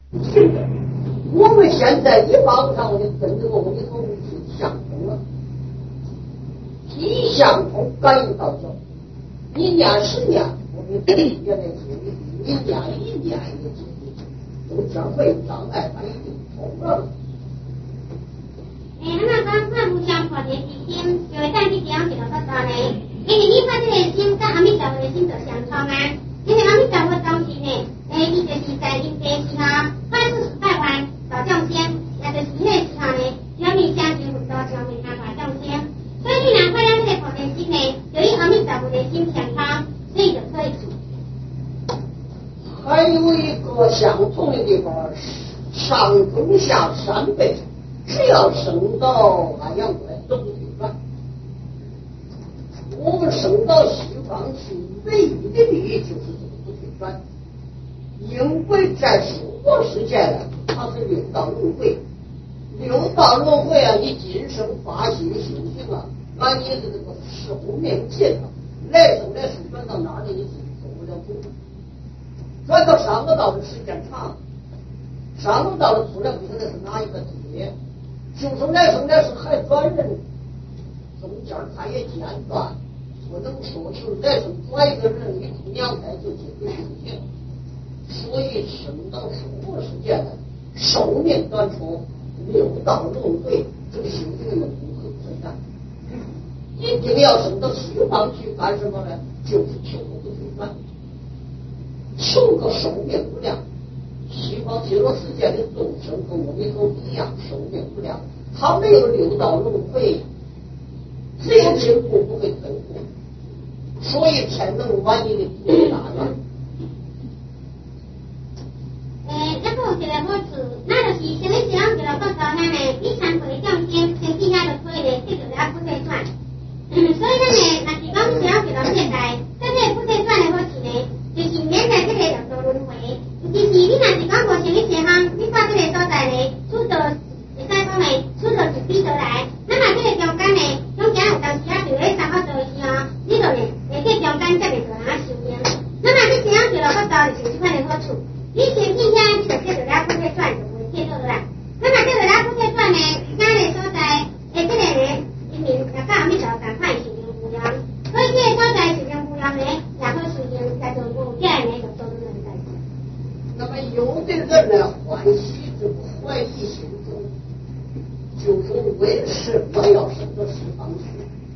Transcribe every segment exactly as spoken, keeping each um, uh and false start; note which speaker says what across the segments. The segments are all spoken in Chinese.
Speaker 1: 是的，我们现在一帮上的跟这个我们说是相通了，一相通感应道教，一年十年，我们这边的经历，一年一年的经历，都将会障碍它已经通了。
Speaker 2: 诶，那么讲互相看的之心，就会当去这样一个法道呢？因为你看这个心跟阿弥陀佛的心就相冲啊。因为阿弥陀佛当时呢，诶，伊就是在因地时候，快速拜完导众仙，也就是迄个时候呢，表面相信佛道，表面下化众仙。所以你若看咱这个菩提心呢，就与阿弥陀佛的心相冲，所以就可以做。
Speaker 1: 还有一个相同的地方，上中下三辈。只要升到安阳关都不退转。我们升到西方去，唯一的利益就是这个不退转。因为在娑婆世界呢，它是六道轮回，六道轮回啊，你今生发心修行啊，把你的这个寿命减了，来生来生转到哪里你自己做不了主。转到上个道的时间长，上个道的突然不晓得是哪一个节。就从来生来是还转人，中间他也间断，不能说就是来生转一个人一出娘胎就结束修行，所以生到娑婆世界呢，寿命短促，六道轮回，这个修行的不可退转。一定要升到西方去干什么呢？就是求个不退转，求个寿命不良。西方极乐世界的众生跟我们都一样，寿命不良，他没有六道轮回，只有进步不会退步，所以才能完你的菩提大愿。
Speaker 2: 诶，这个有一个好处，那就是什么时候就落到道遐呢？你参会众生，身体遐就可以咧，这就是啊不退转。所以咱呢，若是讲时候就落现代，在这个不退转的好处呢，就是免在这个六道轮回。其实你若是讲无想一些项，你到这个所在呢，出道会使讲呢，出道是比得来。那么这个中间呢，中间有当时啊，就咧三法做的时候，你就呢，会去中间才会做人修行。那么你这样做落法道就是这款的好处。你身体遐，你就叫做了不退转，就不会退倒啦。那么这个了不退转呢，咱个所在，诶，这个呢，因为也甲阿弥陀共款是修行无量，所以这个所在修行无量呢，也好修行，叫做无界呢，就做人在。
Speaker 1: 那么有的人呢，欢喜这个怀疑心中，就说为什么要升到西方去？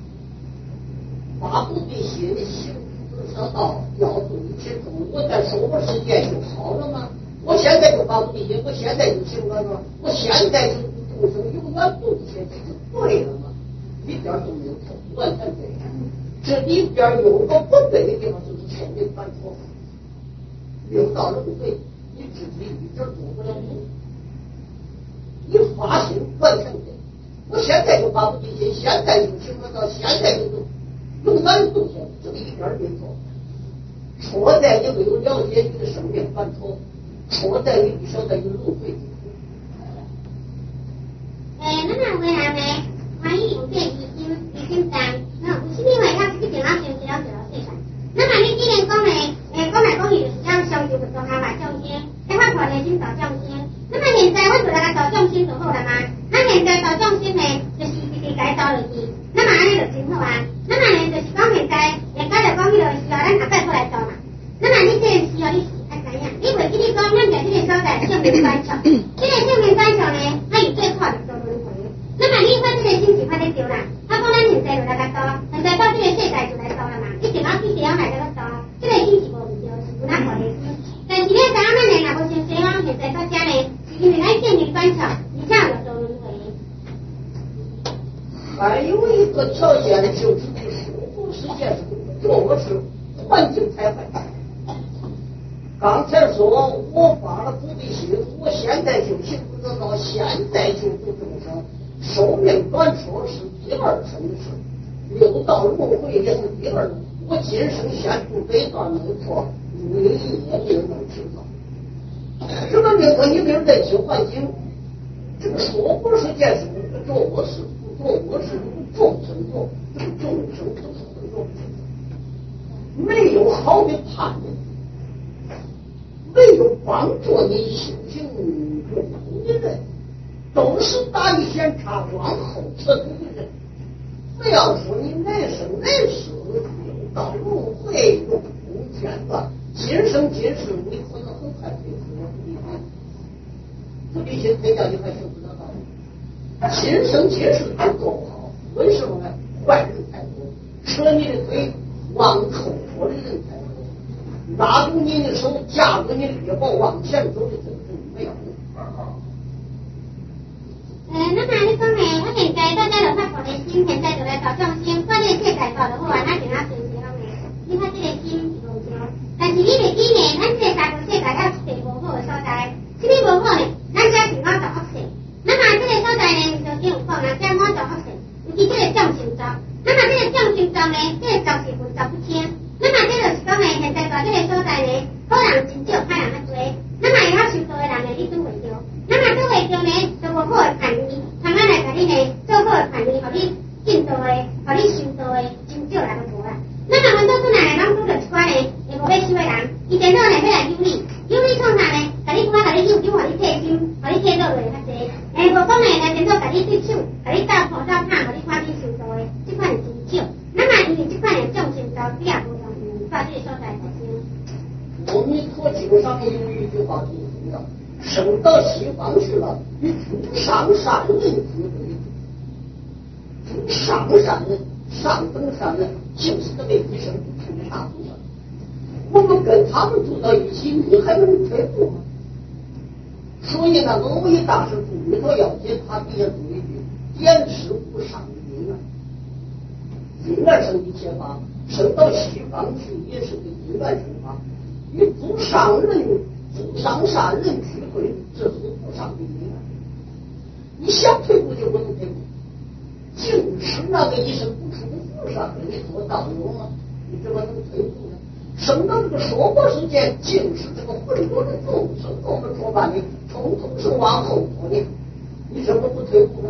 Speaker 1: 发菩提心，行菩萨道，要度一切众，我在娑婆世界就好了吗？我现在就发菩提心，我现在就行了吗？我现在就众生永远度一切，这就对了吗？一点都没有错，完全对。这里边有个不对的地方，就是寿命短促，六道轮回。你自己一点做不了主，你发心完全对。我现在就发菩提心，现在就行了道，现在就度，永远度下，这个一点没错。错在你没有了解你的生命范畴，错在于你晓得有轮回。
Speaker 2: 诶，咱若为人呢，欢喜有这疑心，疑心重，喏，有啥物话要一定要先知道就要说出来。那么你既然讲呢，诶，讲来讲去就是要相信佛道下化众生。要发菩提心导众生，那么现在我就来导众生就好了嘛。那现在导众生呢，就是直直改导落去，那么安尼就真好啊。那么呢，就是讲现在，人家就讲迄个需要咱下摆过来做嘛。那么你这个需要你是爱怎样？你袂记你讲，咱在这个所在性命观察，这个性命观察呢，它有最快的做轮回。那么你发这个心是发得对啦，他讲咱现在就来个导，现在到这个世界就来导了嘛，一定要去这样来这个导，这个心是无问题，是有咱菩提心。但是咧，咱们呢，若无像西方现在国家呢，是因为咱性命观察，而且有做轮回。
Speaker 1: 还有一个条件就是这娑婆世界是做是环境才坏。刚才说我发了菩提心，我现在就行不得道，现在就度众生，寿命短促是第二生的事，六道轮回也是第二。我今生先度这一段没错，你也没有能听到。什么名可你比如在旧环境，这个娑婆世界是做我事不做我事不众生做，这个众生都是会做，没有好的判断，没有帮助你修行都是大一先查往后撤退的人。不要说你来生来世六道轮回永不间断，今生今世你可能很快退出我不理解。不理解推掉你还学不得道理。今生今世都做不好，为什么呢？坏人太多，扯你的腿往后拖的人太多，拉住你的手架住你的臂膀往前走的这个人没有。
Speaker 2: 呃，那么你讲呢？我现在大家都发菩提心，现在就来搞众生，观念世界搞得好啊，那就那顺时方面，你看这个心是无错。但是你袂记呢，咱这个三个世界要一个无好的所在，什么无好呢？咱这是五道恶世。那么这个所在呢，就只有讲啦，这五道恶世，尤其这个众生族。那么这个众生族呢，这个族是混杂不清。那么这就是讲呢，现在在这个所在呢，好人真少，歹人较多。那么会晓修道的人呢，你拄袂着。那么拄袂着呢，就无好的叛逆，慢慢来甲你呢做好的叛逆，互你进道的，互你修道的，真少啦都无啦。那么很多阵来拢拄着一寡呢，会无要修的人，伊电脑呢要来有你，有你创啥呢？甲你拄啊，甲你诱诱，互你退心，互你退落落较济。诶，无讲呢，来电脑甲你对手，甲你斗破斗拍，互你看你修道的，这款是真少。那么因为这款呢众生道比较无容易到这个所在发生。
Speaker 1: 阿弥陀经上有一句话挺重要。升到西方去了，与诸上善人俱会。诸上善人、上等善人，就是那个医生菩萨菩萨。我们跟他们住到一起，你还能退步吗？所以呢，耦一大师注里头要解他底下注一句：言师不上因啊，因缘生一切法，升到西方去也是个因缘生法，与诸上人。诸上善人聚会，这是不上的因缘。你想退步就不能退步。就是那个医生不出菩萨给你做道友吗？你怎么能退步呢？升到这个娑婆世界，竟是这个混沌的众生，我们说吧，你统统是往后拖的，你怎么不退步呢？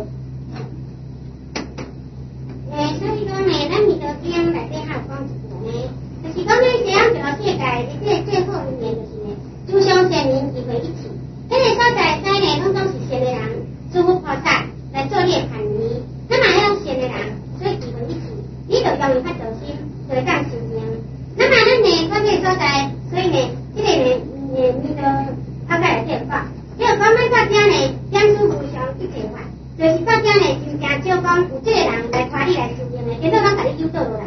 Speaker 2: 诶，所以讲呢，咱弥陀经内底还有讲一句呢，就是讲呢，这样一个世界的这最后一年就是呢。诸上善人聚会一起，这个所在在呢，拢总是善的人，诸佛菩萨来做你的叛逆。那么迄种善的人，所以聚会一起，你就容易发道心，就会当修行。那么咱呢，到这个所在，所以呢，这个呢，呃，弥陀后盖来这法，这个讲咱到这呢，讲诸无上一切法，就是到这呢，真正少讲有这个人来看你来修行的，结果咱把你诱导落来。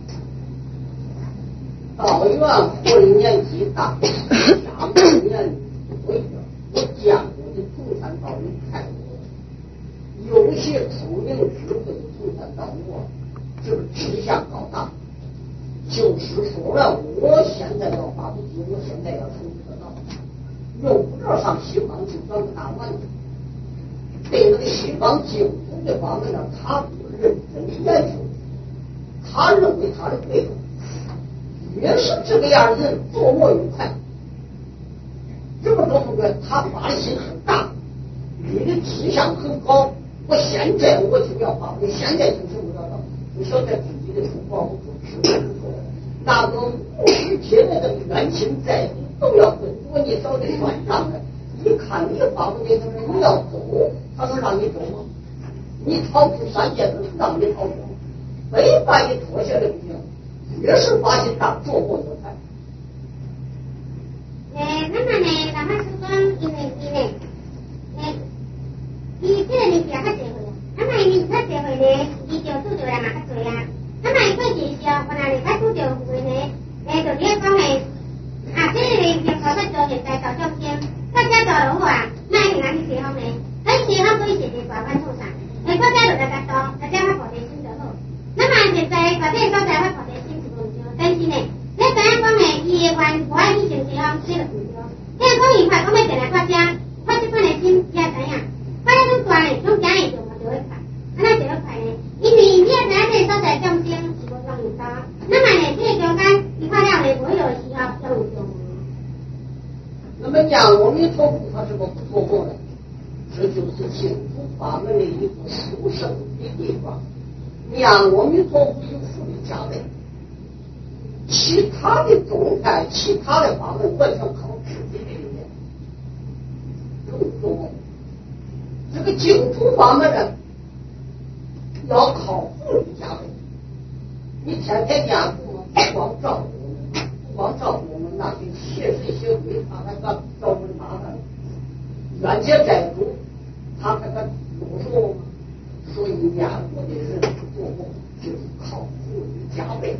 Speaker 1: 道院或者年纪大，下半年不会的。我见过的同参道友太多了，有些聪明智慧的同参道友啊，就是志向高大，就是说了，我现在要发不进，我现在要成这个道，用不着上西方去转个大弯子。对那个西方净土的方面呢，他不认真的研究，他认为他的对头。越是这个样的人，琢磨愉快。这么多同学，他发心很大，你的志向很高。我现在我就要发挥，现在就是我要到，你晓得自己的出国不出是不错的。那个无时间来的冤亲债主都要跟着你少的算账的。一看你发挥这个人，你要走，他能让你走吗？你逃出三界，能让你逃出？非把你拖下来不行。越是发现大，做过有才。
Speaker 2: 诶，那么呢，老法师讲，因为伊呢，诶，伊这个年纪也较侪岁啊。那么伊较侪岁呢，伊就拄着人嘛较侪啊。那么伊过去时候，原来你较拄着有诶呢，诶，就咧讲诶，啊，这个呢，就搞到做现在搞众生，大家做落好啊，卖平安去西方呢，喺西方可以写些大番做啥？诶，国家就来甲多，大家发菩提心就好。那么现在把这个所在发菩提心。但是呢，你知影讲呢，伊的愿无爱去成西方，这个唔对。你讲伊发讲要进来发家，发这款的心，伊也知影。发迄种大呢，拢惊伊做嘛就会快，安那就会快呢？因为你也知影这个所在众生是无容易到。那么呢，这个中间伊发了呢，无有时候容易做。
Speaker 1: 那么讲阿弥陀佛他怎么不做梦呢？这就是净土法门的一个殊胜的地方。念阿弥陀佛有福利加倍。其他的宗派，其他的法门完全靠自己的力量，更多。这个净土法门人要靠妇女加倍。你天天念佛嘛，不光照顾我们，不光照顾我们那些邪神邪鬼，他还敢找我们麻烦，冤结债主，他还敢啰嗦我们。所以念佛的人做梦就是靠妇女加倍。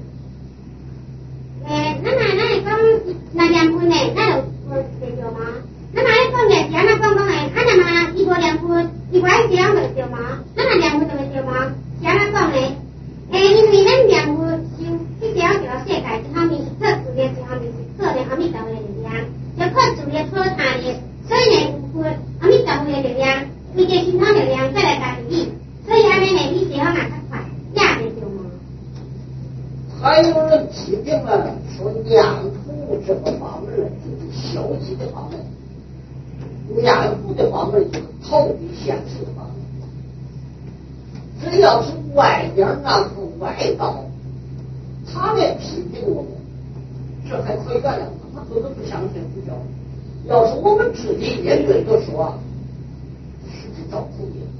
Speaker 2: 诶，那么咱来讲，那念佛呢，咱有有对着吗？那么来讲呢，是安怎讲讲诶？啊，那么伊无念佛，伊无爱这样就对吗？那么念佛就会对吗？是安怎讲呢？诶，因为咱念佛修去了这个世界，一方面是靠自力，一方面是靠咧阿弥陀佛的力量，要靠自力靠他力，所以呢，有阿弥陀佛的力量，伊个心肠力量再来加持你，所以安尼呢，你这方也较快，也会对吗？
Speaker 1: 还有人批评了，说念佛这个法门就是消极的法门，念佛的法门就是逃避现实的法门。只要是外边那个外道，他来批评我们，这还可以原谅他，他根本不相信佛教。要是我们自己面对着说，是去找苦的。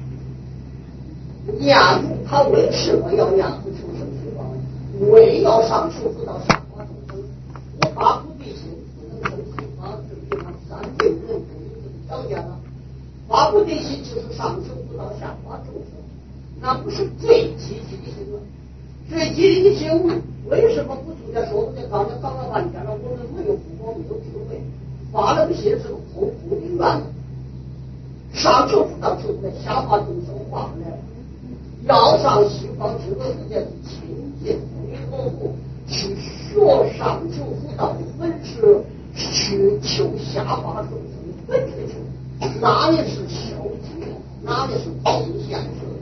Speaker 1: 念佛他为什么要念佛求生西方？为要上求佛道下化众生。我发菩提心，不能生西方，这是他三辈人不有这个条件了。发菩提心就是上求佛道下化众生。那不是最积极的行为，最积极的行为为什么不出家？说我们刚才刚刚半天了，我们没有福报，没有智慧，发了个心是个空苦的愿，上求佛道求不来，下化众生化不来。要上西方极乐世界亲近弥陀佛，去学上求佛道的本事，去求下化众生的本事去，哪里是消极的，哪里是逃避现实的？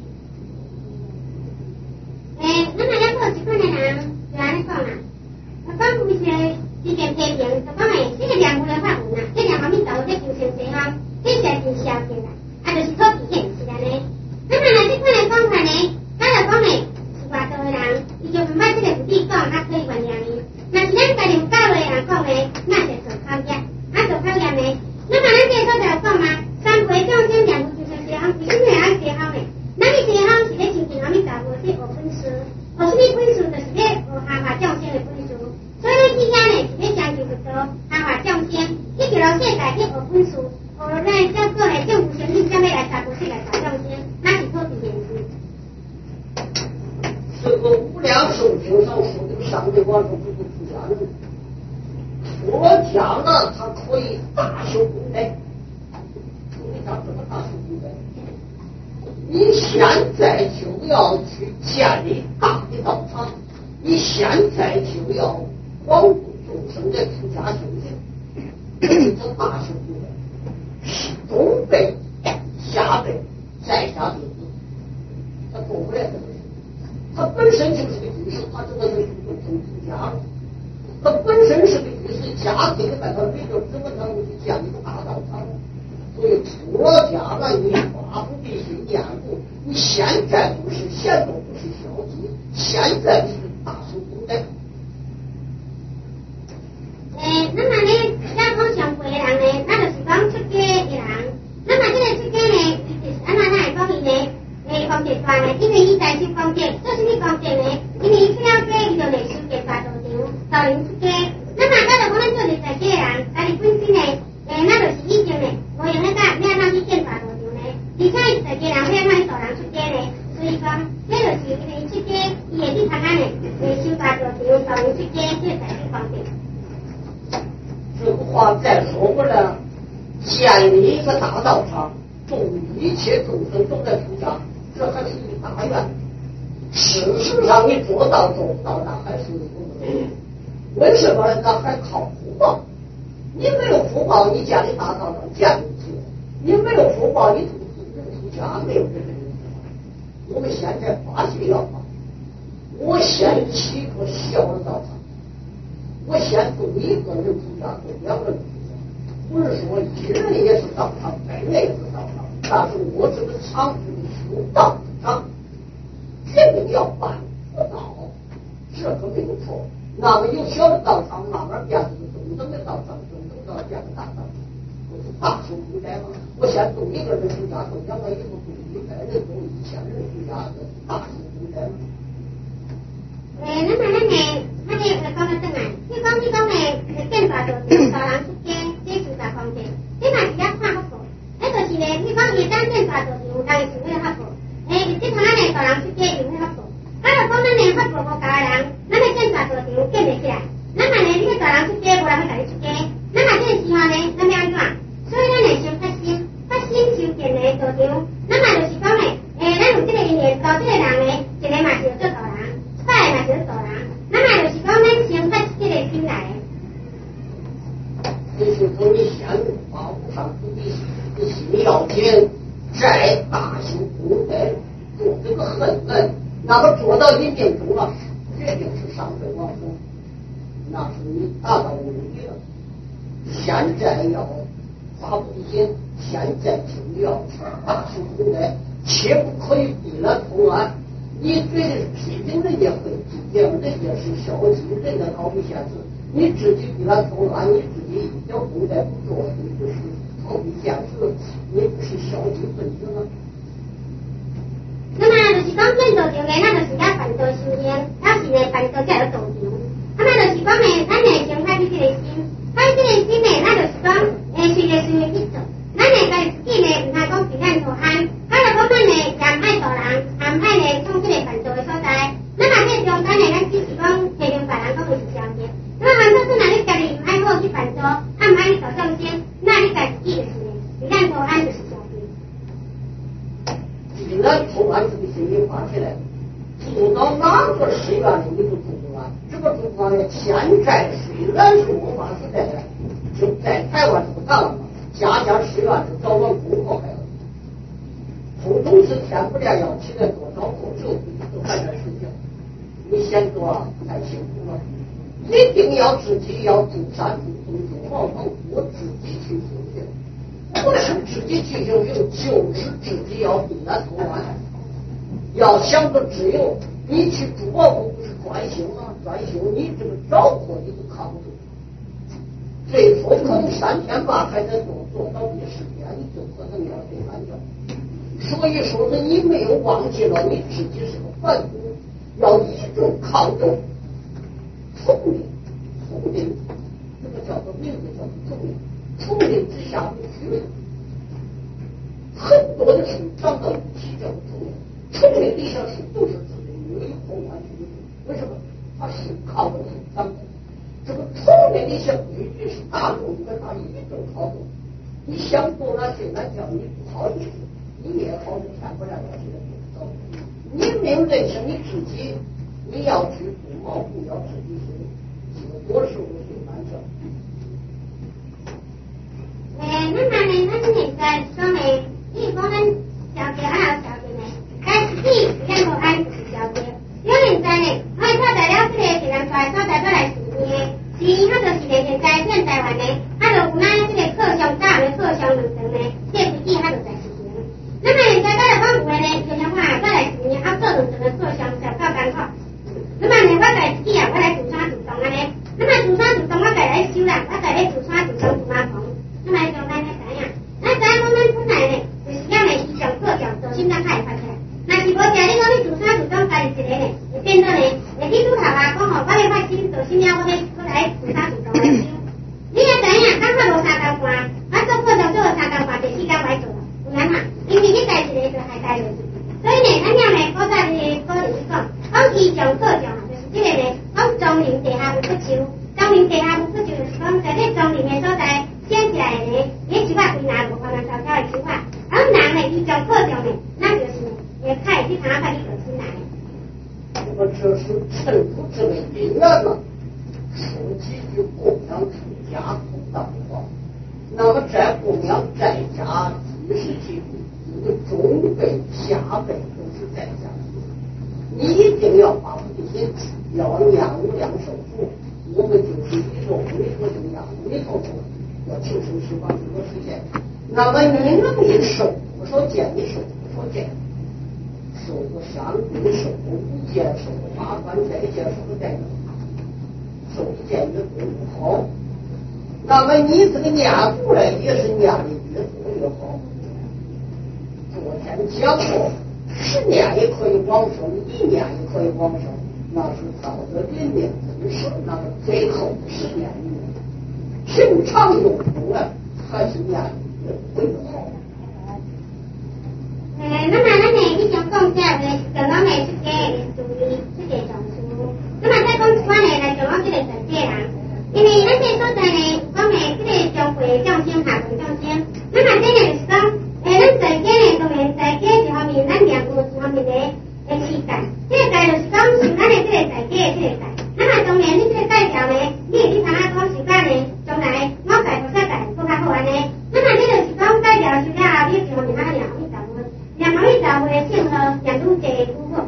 Speaker 2: 诶，那么要做一款的人，就安尼讲啦。我讲有些意见批评，就讲诶，这个念佛的法门啊，这念阿弥陀佛这求生西方，这是真消极啦，啊，就是可避现实安尼。那么呢，这款的讲法呢，咱就讲诶，是外道的人，伊就唔捌这个佛理讲，啊可以原谅伊。那是咱家己有教的人讲诶，那是做考验，啊做考验呢。那么咱这个所在讲嘛，三回众生念佛求生西方，是因为爱西方诶。咱的西方是咧亲近阿弥陀佛去学本事，学什么本事就是咧学下化众生的本事。所以咱今天呢是咧相求佛道，下化众生，去极乐世界去学本事，学咱叫做呢政府生命下面来查佛世来查众生，那是可避免的。
Speaker 1: 这个无量寿经上说的上的往生不是出家人，出家了他可以大修功德，你讲怎么大修功德？你现在就要去建立大的道场，你现在就要广度众生的出家修行，这叫大修功德。中辈、下辈、在下弟子，他做不来这个事。他本身就是个居士，他这个是众生出家了。他本身是个居士，家庭在他里头怎么能够去建立大道场？所以出了家了，你发菩提心念佛，你现在不是现在不是消极，现在是大修功德。
Speaker 2: 诶，那么呢，要讲上辈的人呢，那就是讲出家的人。那么这个出家呢，伊就是安怎来讲伊呢？诶，功德大呢，因为伊在修功德，做什么功德呢？因为伊出了家，伊就来修结大道场，导引出家。那么咱就讲咱做是在家的人，家己本身呢，诶，那就是以前呢，无用那个咩哪去建大道场呢？而且伊在家人咩哪去导人出家呢？所以讲，这就是因为出家，伊会去参加呢，来修大道场，导引出家，这才是功德。
Speaker 1: 这个话再说过来，建立一个大道场，众一切众生都在出家，这还是一个大愿。事实上，你做到做不到，那还是不能。为什么？那还靠福报。你没有福报，你建立大道场建不起；你没有福报，你出出家没有这个人。我们现在发心要发，我先起一个小的道场。我先做一个人出家，做两个人出家，不是说一人也是道场，百人也是道场，但是我这个场是修道场，决定要办佛道，这可没有错。那么有小的道场，慢慢变成中等的道场，中等道变成大道场，都是大修功应该嘛？我先动一个人出家，动两个以后动一百人，动一千人出家，这大事应该嘛？
Speaker 2: 诶，那么咱诶，咱诶来讲个转来，你讲你讲诶，建大道大人出家，这是大方面，你嘛是要看福报。迄就是咧，你讲伊咱建大道有当是为了福报，诶，即像咱诶大人出家有为了福报。啊，就讲咱诶福报无够诶人，咱诶建大道场建袂起来。咱嘛咧，你个大人出家，无人要甲你出家，咱嘛这个时候咧，咱要安怎？所以咱会先发心，发心修建诶道场，咱嘛就是讲咧，诶，咱有这个因缘，到这个人咧，一个嘛是要做大人，一摆嘛是要大人，咱嘛就是讲咱先发这个心来。
Speaker 1: 就是说你先报上自己的心要紧，再大修功德，做这个恨恨，那么做到一定中了，决定是上辈往生，那是你达到目的了。现在要发菩提心，现在就要大修功德，切不可以避了通安。你对批评人家会批评，人家是消极，人家逃避现实。你自己避了通安，你自己一点功德不做，你就是逃避现实，你不是消极分子吗？
Speaker 2: 那么就是讲建道场咧，咱就是要办道修行，要是咧办道才有道场。那么就是讲咧，咱会先发起这个心，发起这个心咧，咱就是讲，诶，随着随着去做，咱会家自己咧，唔通讲避难逃安，啊，就讲咱咧也唔爱大人，也唔爱咧创这个办道的所在。那么这中间咧，咱只是讲提供别人讲就是消极。那么反正是哪你家己唔爱好去办道，啊唔爱去搞众生，那你家自己就是咧，避难逃安就是消极。
Speaker 1: 避难逃安这个心里发起来，住到哪个寺院里你都住不完。这个住不完呢，现在虽然是末法时代了，就在台湾不大了嘛，家家寺院是早晚功课开了。从中是天不亮要起来多少课，这都还在睡觉。你先做太辛苦了，一定要自己要住山住洞住茅棚，我自己去修行。不是自己去修行，就是自己要避难逃安。要想个自由，你去住茅棚不是专修吗？专修你这个着火你都扛不住，最多可能三天八还在做，做到第十天你就可能要睡懒觉。所以说是你没有忘记了你自己是个凡夫，要一种靠着聪明，聪明这个叫做名字叫做聪明，聪明之下无虚名。很多的树长到一起叫做聪明，聪明底下树都是自己没有空完全的。为什么？它是靠着树长的。这个聪明的小规矩是大众跟他一种操作。你想多了谁来叫你不好意思？你也好是看不了了，现在不知道。你没有认识你自己，你要去不毛不要自己修，这个多数都是难教。
Speaker 2: 诶，那么呢，咱现在讲呢，你讲咱小姐还有小姐呢，该自己避难逃安就是小姐。因为现在呢，我们透过了这个避难逃安所在过来实验的，实验它就是咧现在现台湾呢，它就有咱这个课上大的课上两层呢，这实际它就在实验。那么现在咱就讲有的呢，就像我再来实验，啊做两层的课上上到艰苦。那么呢，我家自己啊，我来自山自洞安尼，那么自山自洞我家来修啦，我家咧自山自洞自马棚。那么就咱咧知影，咱知影讲咱本来呢，就是要呢以上课上做心脏开发起来。那是无听你讲你自山自洞家己一个呢，会变做呢，会去拄头啊，讲吼，我咧发心做心了，我咧我来自山自洞来修。你也知影，刚好无三工半，我做课上做了三工半，第四工我做了，有难嘛？因为你家一个就还带落去，所以呢，咱要呢，古早呢，古人去讲，讲以上课上就是这个呢，讲庄林地下无不求，庄林地下无不求就是讲在这庄林的所在。写起来呢，你手法归纳无可能悄悄的手法，而人呢，伊上课上呢，那就是呢，也开始看把你做出来。
Speaker 1: 那么这是趁夫之为因缘了，说几句供养出家不当话。那么在供养在家，即是记住，你的中辈下辈都是在家，你一定要把菩提心，要量量受福。我们就是一种弥陀供养，弥陀佛。要求生十八这个实现，那么你能一受，我说见你受，我说见，受个三归，受个五戒，受个八关斋戒，受个斋戒，受个见你功不好。那么你这个念佛呢，也是念的越多前讲过，十年也可以往生，一年也可以往生，那是到了临命终时，那么最后十年里面，平常用功啊，还是年会好。
Speaker 2: 呃，那么咱呢，你想讲这个，就讲的出家的注意这个传书。那么再讲一款呢，来就讲这个传戒人，因为咱这所在呢，讲的这个上会众生下会众生，那么这呢就是讲，诶，咱传戒呢，当然传戒一方面，咱两个一方面的的期待，这个界就是讲是咱的这个传戒的这个界。那么当然，你这个代表呢，你你看啊讲是讲呢，将来我在菩萨界更较好安尼。那么这就是讲代表是了，你一方面咱两个。两方面找回性和两路给突破。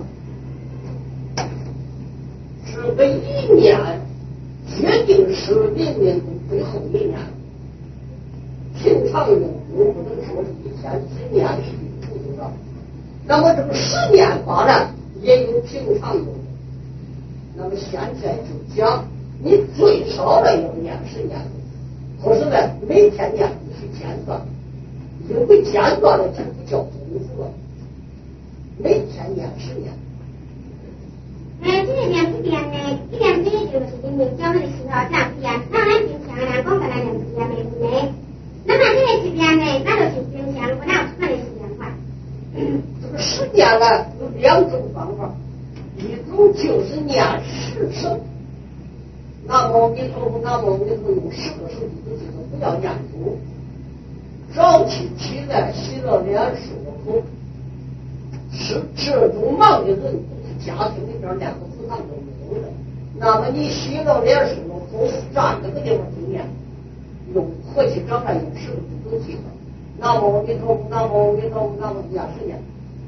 Speaker 1: 只为一年，决定是明年的最后一年。平常用功不能说一天一年一笔不知道。那么这个十年发展也有平常用。那么现在就讲，你最少了要念十年，可是呢，每天念必须间断，因为间断了就不叫。每天念十年。
Speaker 2: 诶，这个念一念呢，一念这个就是明明教那个时候这样念，那咱平常人讲个咱念一念的呢，那么这个一念呢，那就是平常我哪有看的时间法？
Speaker 1: 嗯，这个十念呢有两种方法，一种就是念十声，南无阿弥陀佛，南无阿弥陀佛，用十个手指头记住，不要念住，早起起来洗了脸漱了口。是这种忙的人，家庭里边连个食堂都没有的。那么你洗了脸漱了口，站这个地方就念，用回去找来用十个字都记得。南无阿弥陀佛，南无阿弥陀佛，南无念十年。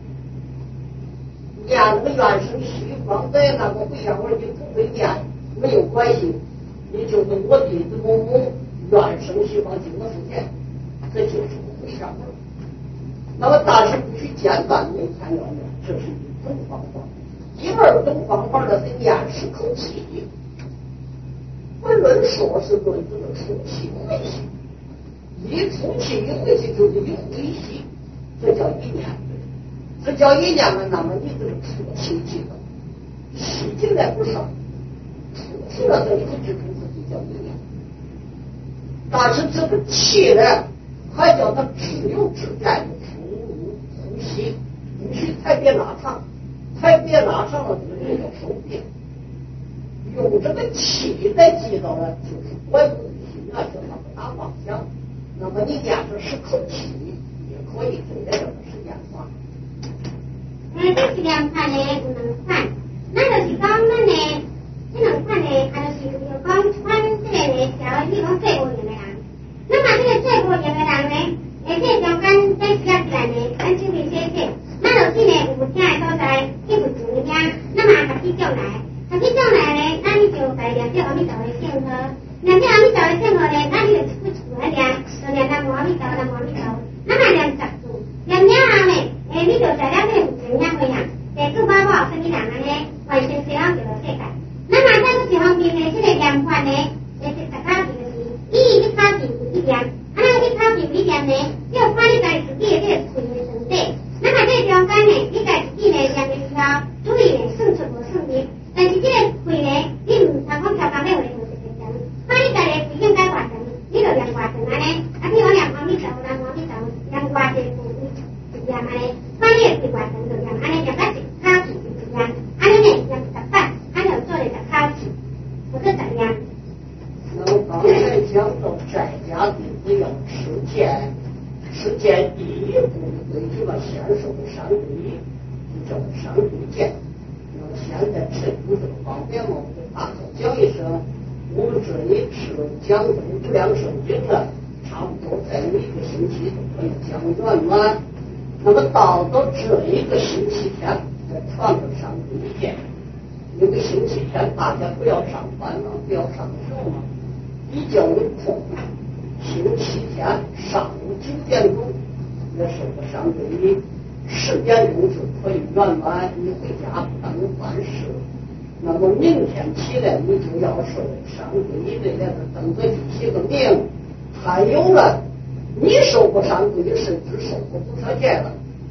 Speaker 1: 念那个原声西方的那个回向文你不会念没有关系，你就问我弟子某某原声西方经的福建，这就是个回向文。那么但是必须间断每天要念，这是一种方法。第二种方法呢是念十口气，不论说是论这个出气回气，一出气一回气就是一回气，这叫一念，这叫一念呢。那么你这个出气记得，气进来不少，出去了这一个支撑自己叫一念。但是这个气呢，还叫它只有只在呼吸，必须才别拉长，才别拉长了，这个人要受病。用这个气来记到了，就是管住心啊，叫他不打妄想。那么你念着十口气也可以，这也叫是念法。
Speaker 2: 嗯，这是两款呢，有两款，那就是讲咱呢，这两款呢，还就是就讲穿这个呢，假如你讲最无用的人，那么这个最无用的人呢？诶，这中间在写起来呢，咱就会写写，那就是呢有听的所在，去不注意听，那么学起上来，学起上来呢，那你就来念这阿弥陀的圣号，念这阿弥陀的圣号呢，那你就出出来念，就念南无阿弥陀，南无阿弥陀，那么念十字，念了后呢，诶，你就在了这个正念会上，地主爸爸生意人安尼，完全是让这个世界。那么在这一方面呢，这个念法呢，也是大家就是以一考试为一念。啊，那个你考试为念呢，你要看你家自己的这个气的成绩。那么这中间呢，你家自己呢念的时候，注意呢算出无算入。但是这个气呢，你唔通讲超工咧话就是正常。看你家的气应该偌长，你就念偌长安尼。啊，比如念阿弥陀，南无阿弥陀，念偌济字一念安尼。看你的气偌长就念安尼，念到一考试一念，安尼呢念十摆，安尼就做了十考试，或者十念。
Speaker 1: 那么刚才讲到在家弟子要持戒，持戒第一步对这个先受的三皈依，就叫三皈戒。那么现在趁有这个方便嘛，我给大家讲一声，我们这里是讲这个无量寿经了，差不多再有一个星期就可以讲完了。那么到到这一个星期天再传个三皈依戒，因为星期天大家不要上班了，不要上学嘛。比较有空，星期天上午九点钟也受个三皈依，十点钟就可以圆满，你回家不当办事。那么明天起来你就要受三皈依的那个等着起个名。还有了，你受过三皈依，甚至受过菩萨戒了，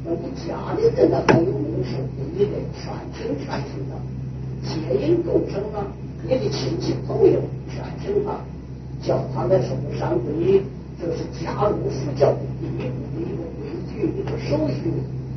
Speaker 1: 那你家里人呢还有没有受过你的传承传承的接引众生呢？你的亲戚朋友传承他，叫他来受三皈依，这是加入佛教的第一步的一个规矩，一个手续。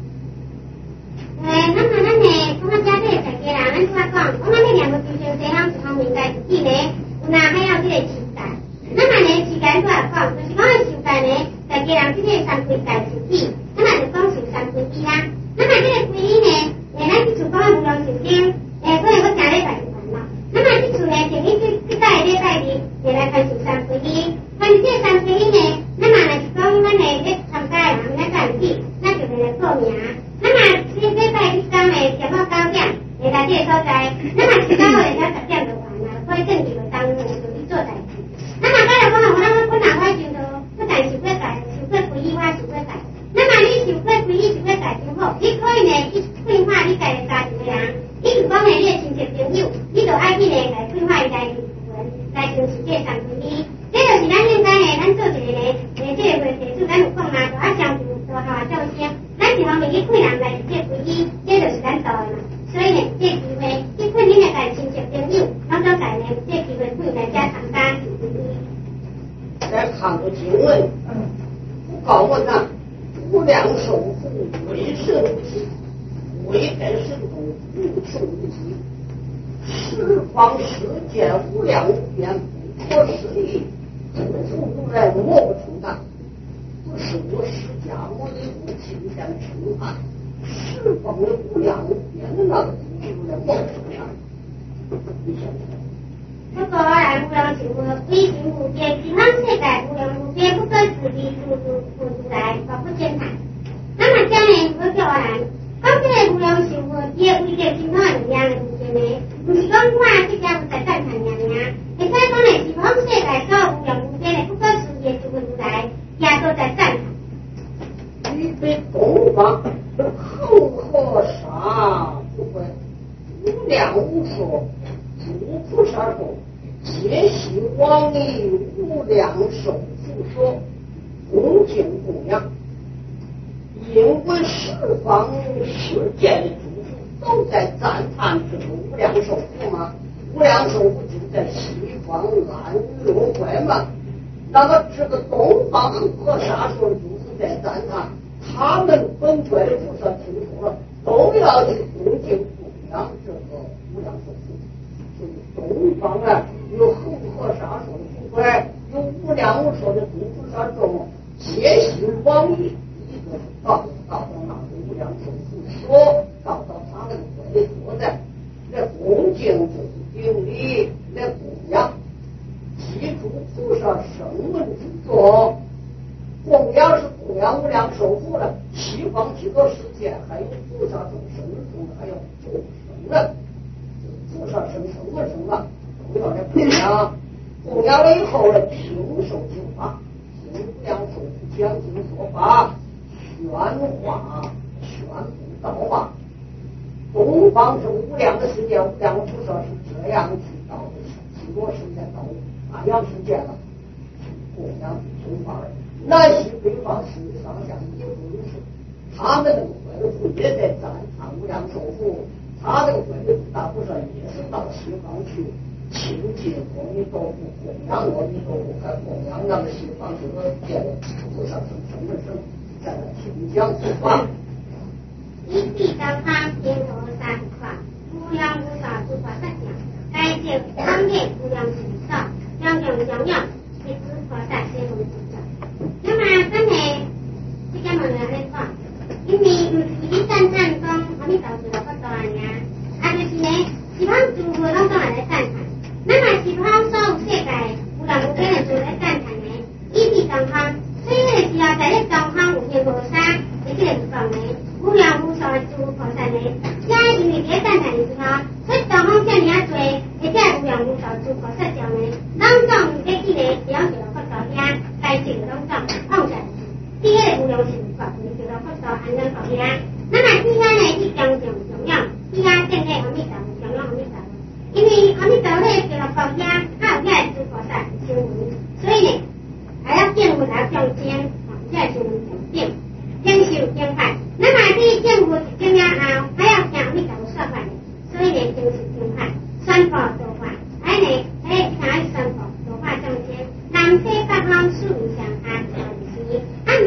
Speaker 2: 诶，那么咱呢，我们家这个家人，咱拄仔讲，我们这两个修行者，咱一方面家自己呢，有哪还要这个持戒。那么呢，持戒拄仔讲，就是讲的持戒呢，家己人这个三皈戒受起，那么就讲受三皈依啦。那么这个皈依呢，诶，咱这处讲的无量寿经，诶，可能我正礼拜就完了。那么这处呢，前一这这个礼拜日，就来开始三皈依。关于这三皈依呢，那么呢是讲咱呢咧参加的人，咱家己，咱就来报名。那么这礼拜一天呢，上到九点，来到这个所在。那么其他我哋才十点就完啦，所以正常就当就去做代志。那么刚才讲了，我咱本来我就都不但受过戒，受过皈依，我受过戒。那么你受过皈依、受过戒之后，你可以呢去变化你家的家庭的人，你就讲呢你的亲戚朋友，你就爱去呢来变化伊家的灵魂，来行持这三皈依。这就是咱应该呢，咱做一个呢，诶，这个话题就咱有讲嘛，就爱相互多下照声。咱一方面去劝人来这皈依，这就是咱做的嘛。所以呢，这机会去劝你的家亲戚朋友，咱都在呢这机会劝大家参加皈依。
Speaker 1: 来看个经文，不告我呢，无量寿佛为神无极，为在神中无穷无极，十方世界无量无边，不可思议，不出如来莫不出的。不是我释迦牟尼佛亲天称汉，十方的无量无边的那个不是如来莫不出的。你想想。
Speaker 2: 不过来无量寿佛，归行无边，其他世界无量无边，不可思议，处处处如来，法不见谈。那么将来我叫我来，讲这个无量寿佛，伊个为着其他力量的无边呢，不是讲我这家有在赞叹人呀，会使讲呢是方世界所有无量无边的不可思议的处如来，也都在赞叹。
Speaker 1: 你被东方后和尚不会无量无数诸菩萨说，皆悉往以无量寿佛说恭敬供养，因为十方世界的诸佛都在赞叹这个无量寿佛嘛，无量寿佛就在西方安乐怀嘛。那么这个东方和沙说的诸佛在赞叹，他们本觉的菩萨听说了，都要去恭敬供养这个无量寿佛。所以东方啊，有恒河沙说的佛怪，有无量无数的诸菩萨众，皆悉往以一个到到到那个无量寿佛说，到到他们的所在，来恭敬顶礼，来供养。记住菩萨声闻之作，供养是供养无量寿佛了。西方极乐世界还有菩萨众生中，还有众生呢。菩萨生生闻生了，都要来供养。供养了以后呢，听受经法，听无量寿佛讲经说法，宣化宣布道法。东方是无量的世界，无量的菩萨是这样去到的，极乐世界到安阳世界了，供养听法。南西北方是上下也不如是，他们那个怀佛也在赞叹无量寿佛，他这个怀佛大菩萨也是到西方去亲近阿弥陀佛，供养阿弥陀佛，还供养那个西方这个界的菩萨生生的生，在那听讲说法。
Speaker 2: 一地高方天罗三块，无量无数诸佛萨讲，该见方面无量菩萨，样样样样，一诸菩萨皆能菩萨。那么真系即个问题咧讲，因为唔是你赞叹讲阿弥陀佛佛道呀，啊就是呢，西方诸佛拢当来咧赞叹。那么西方所有世界无量无边的诸咧赞叹呢，一地高方，所以呢是要在咧高方有天菩萨，而且是讲呢。无量无数的诸菩萨呢，也因为这赞叹的时候，所以东方这么啊多，而且无量无数诸菩萨叫呢，拢总在这个了解佛道遐，该做的拢总放在第一个无量寿佛，就是佛道安乐佛遐。那么其他呢，去讲讲重要，其他正个阿弥陀佛，重要阿弥陀佛，因为阿弥陀佛叫佛道遐，还有遐诸菩萨修文，所以呢，还要见闻，还要讲经，这是我们重点，经受经法。那么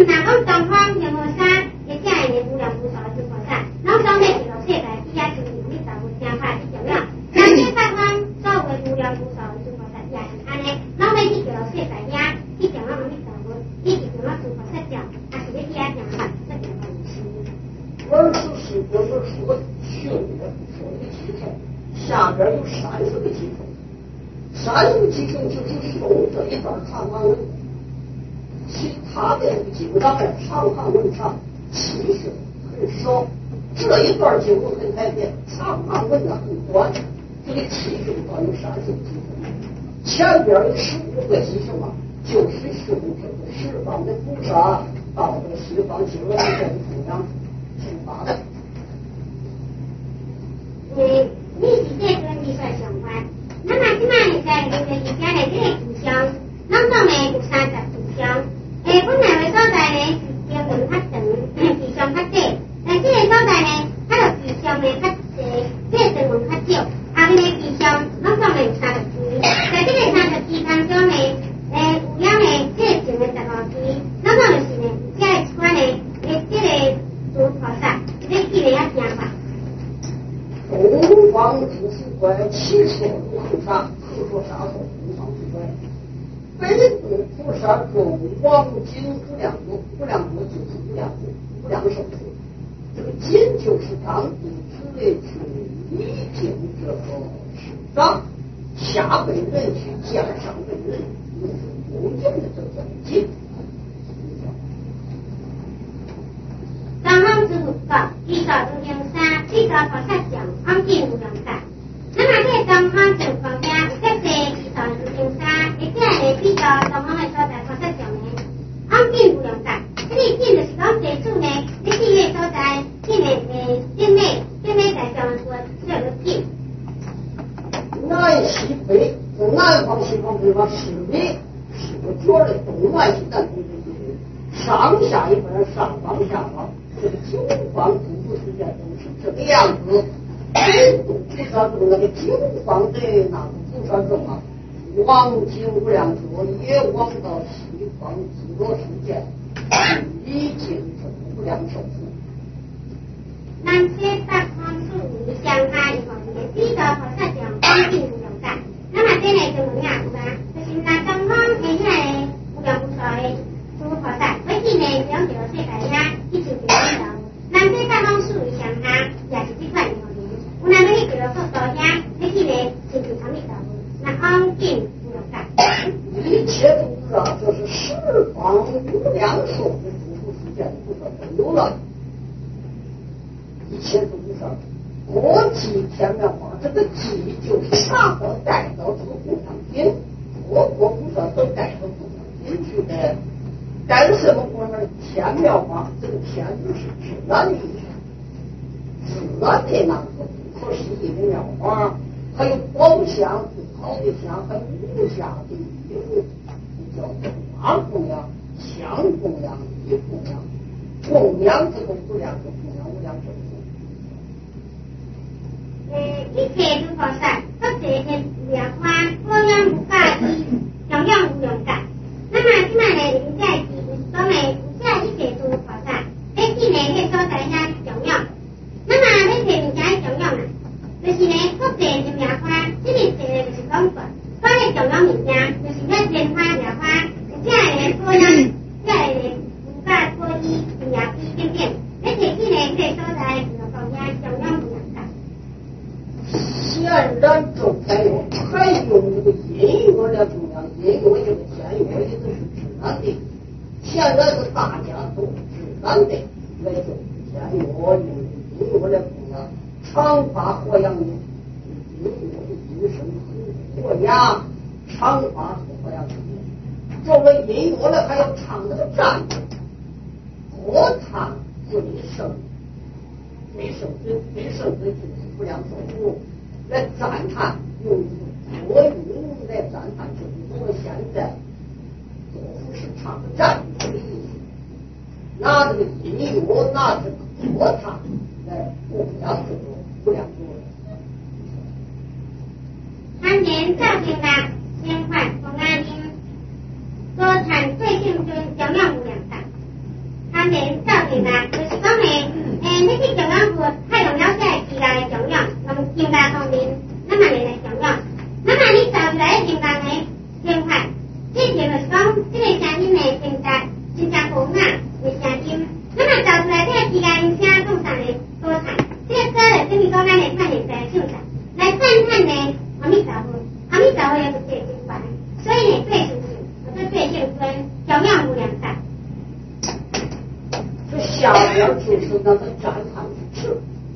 Speaker 2: 那讲东方天河山，一只系无量无数的诸菩萨，拢总在极乐世界，只也是用你道门正法去重要。那这八方所谓无量无数的诸菩萨也是安尼，拢在去极乐世界遐去重要你道门，你是重要诸菩萨教，还是你去遐正法，这正法不是。
Speaker 1: 而此是我们说修的说的基础，下边有三十个基础，三十个基础就是说这一段长行文，其他的经常的长行文长其实很少，这一段经文很改变，长行文呢很短，这个其中段有三十个基础，前边有十五个基础啊，就是修这个十方的菩萨到这个西方极乐世界的供养出发的。
Speaker 2: 诶，你是这跟你说相关。那么即摆你在这个以前的这个故乡，拢总呢有三十故乡。诶，本来的所在呢是经文较长，地上较短，但这个所在呢，它就地上呢较济，这个经文较少。后面的地上拢总呢有三十支，在这个三十支当中呢，诶，有了呢这个前的十五支，拢总就是呢，这个一款呢，诶，这个诸菩萨，这记得要听法。
Speaker 1: 东方诸佛怪，其说如恒沙，恒说沙说东方诸怪。北东菩萨中王金无量国，无量国就是无量国，无量寿数。这个金就是当地之类去礼敬这个师长，下辈人去见上辈人，就是恭敬的这叫金。
Speaker 2: 东方之佛告，依照如行沙，依照菩萨讲，安见无量大。那么这东方之佛家，有这些依照如行沙，而且呢，依照东方的所在菩萨讲呢，安见无量大。这个见就是讲地主呢，你去个所在，见的诶，境内，境内在上说叫做见。
Speaker 1: 南西北，南方西方北方是北，是个角的东南西南东西就是上下一边，上方下方。这个九方诸佛世界都是这个样子，北东菩萨中那个九方的那个菩萨中啊，往经无量国也往到西方极乐世界，已经是无量寿数。
Speaker 2: 南些八方属于相他一方面，依照菩萨讲，安见无量大。那么这类就问啊，有吧？就是那东方的迄个无量无数的诸菩萨，每天呢讲这个世界呀。一直在讲到，南西八方属于相他，也是这块地方面。有那么去叫做佛道呀，你去呢就是他们道路，那安见无量大。
Speaker 1: 一切菩萨就是十方无量寿的诸佛世界的菩萨都有了。一切菩萨，国际天妙法，这个际就是啥都带到这个供养品，各国菩萨都带到供养品去的。带什么过呢？天妙法，这个天就是自然的一天，自然的那个不可思议的妙法，还有宝相不好的相，还有无价的衣服，叫花供养、香供养、衣供养，供养这个无量的供养无量寿数。
Speaker 2: 呃，一切诸菩萨都是现无量花，供养无价衣，供养无量大。那么即卖呢，人在是讲呢，有这一切诸菩萨，在去呢迄所在遐重要。那么你摕物件重要嘛，就是呢，各地的名花，这个地呢就是讲过，所以重要物件就是咧莲花、名花，有这呢供养，这呢无价过衣、名衣等等。你摕去呢迄个所在，就讲遐重要无量大。
Speaker 1: 显然中还有还用这个音乐来供养，音乐这个天乐也都是自然的，现在是大家都自然的来做天乐，用音乐来供养，长发火阳音，音乐的音声很火呀，长发火阳音。作为音乐呢，还要唱那个战歌，歌唱最圣，最圣最最圣的就是无量寿数。来赞叹，用国语来赞叹，就是我们现在做服饰唱的战歌的意思，拿这个音乐，拿这个歌唱来供养这个无量寿。
Speaker 2: 参见赵经啦，先换公安音，歌唱最敬尊，供养无量大。 安尼造成啦，就是讲诶，诶，你去中央府太阳了解自家的中央，用应该方面，那么你来中央，那么你找出来应该的电话，这就是讲这个声音的真假真假红啊的声音，那么找出来这个自家音声共产的多产，这个歌呢，等于讲咱来看现在秀才，来看看呢，阿弥陀佛，阿弥陀佛也是最精华，所以呢，最属性，或者最性尊，中央无量大。
Speaker 1: 这下边就是那个赞叹之词，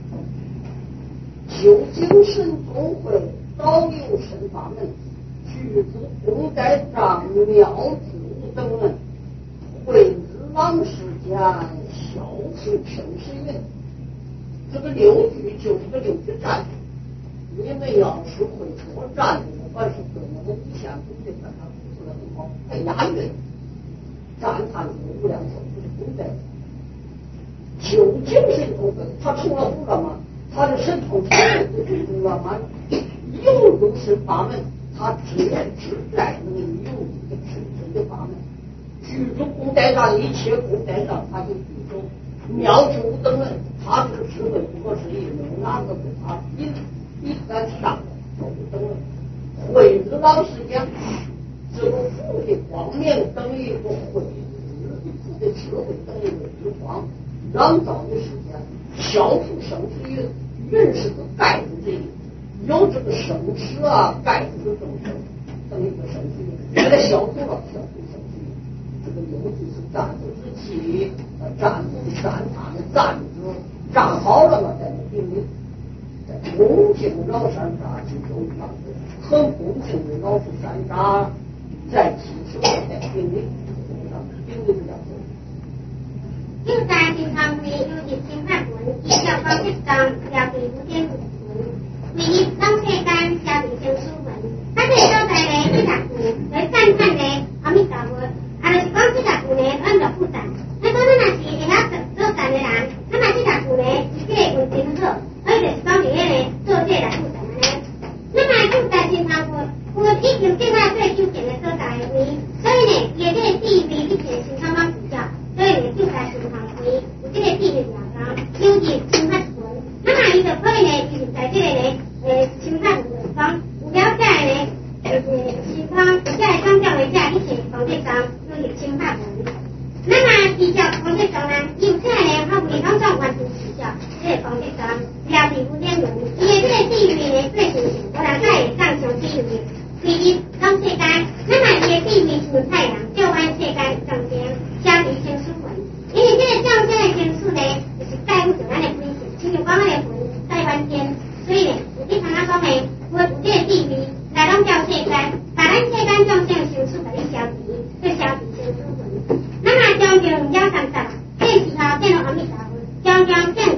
Speaker 1: 究竟神宗会导游神法门，举子公代丈妙主等人，会日朗世间，孝顺生死云。这个六句就是个六句赞。你们要是会说赞的，不管是对我们以前总结的，它不是很好，太押韵。赞叹是无量寿，不是公代。究竟神通会，他成了无了吗？他的神通是最终了吗？有如是法门，他只只在那个有一个真正的法门。居住公代上一切公代上，他就居住妙主等人，他这个智慧不过是一没有哪个跟他比比得上的都等人。慧日老师讲，这个福的光明等于一个慧日，福的智慧等于一个日光。让造的时间，消除生死云，云是个盖子这里，有这个生死啊，盖子的众生，等于个生死云，给它消除了，消除生死云。这个尤其是占卜之气，呃，占卜占他的占子占好了嘛，在那顶里，在恭敬老山楂就有一样子，很恭敬的老是山楂，在其手在顶里，顶里这样子。
Speaker 2: 又在经常会有日清法门，以教方式上了对无间无存，为一当世间消除生疏门。他这个所在呢，这十句来赞叹呢阿弥陀佛，啊，就是讲这十句呢按照复杂。那讲咱若是会晓做善的人，那么这十句呢是这个运真好，所以就是讲伫个呢做这来复杂呢。那么又在经常会，我已经见到最究竟的所在的位，所以呢，也这个地位一点是相当比较。所以呢，就在寻常会有这个地位地方，有日清法存。那么伊就可以呢，就是在这个呢，呃，清法存地方有了解呢，就是情况，这个宗教的这一切方式上有日清法存。那么比较方式上呢，有这个呢，它为当中完全取消这个方式上了解无间论，因为这个地位呢最清楚，我人在上上地位，第一当世间，那么伊的地位是太阳，就按世间上天。消除生疏魂，因为这个上天的生疏呢，就是带入着咱的本性，亲像讲咱的魂在凡间，所以呢，有啲常常讲呢，我有这个地位来拢叫世间，把咱世间众生的生疏给你消除，去消除生疏魂。那么将将了三十，这时候见到阿弥陀佛，将将见